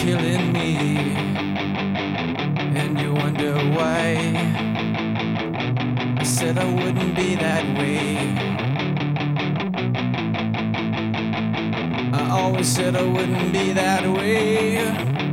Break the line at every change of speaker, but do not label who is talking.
killing me, and you wonder why. I said I wouldn't be that way. I always said I wouldn't be that way.